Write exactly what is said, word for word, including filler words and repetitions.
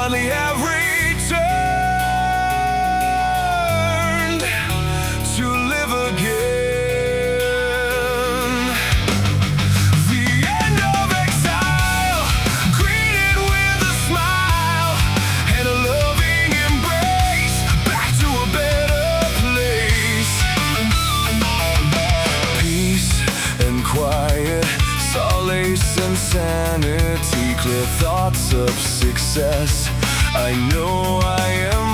finally have returned to live again. The end of exile, greeted with a smile and a loving embrace, back to a better place. Peace and quiet, solace and sanity, clear thoughts of success. I know I am